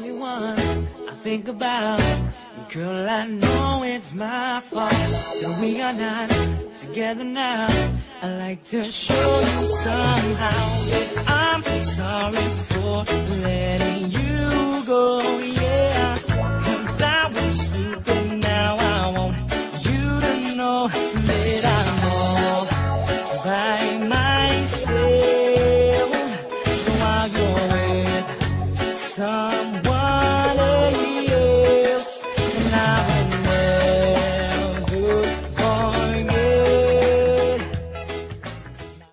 only one I think about. Girl, I know it's my fault that we are not together now. I like to show you somehow that I'm sorry for letting you go, yeah. 'Cause I was stupid, now I want you to know that I'm all by myself while you're with someone